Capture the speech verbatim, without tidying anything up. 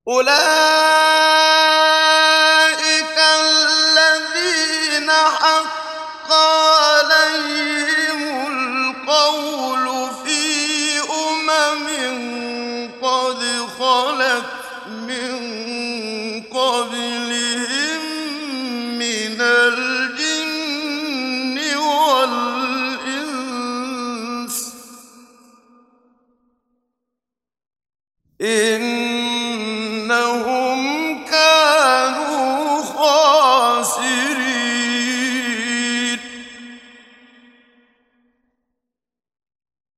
أولئك الذين حق عليهم القول في أمم قد خلت من قبلهم من الجن والإنس إنهم